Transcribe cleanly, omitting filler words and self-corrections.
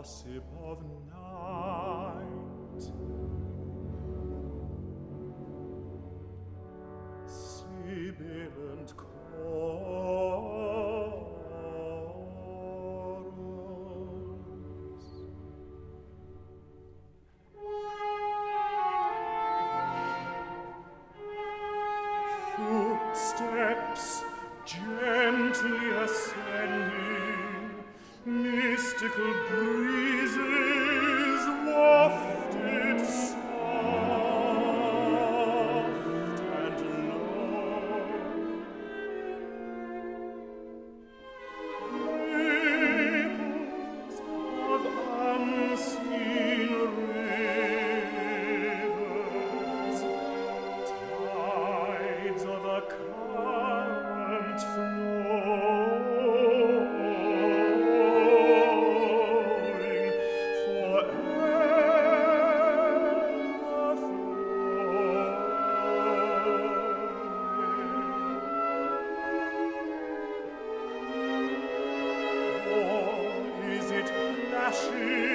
gossip of night, sibilant chorus, footsteps gently ascending, mystical breezes wafted soft and low, ripples of unseen rivers, tides of a current flowing, forever flowing. Or is it plashing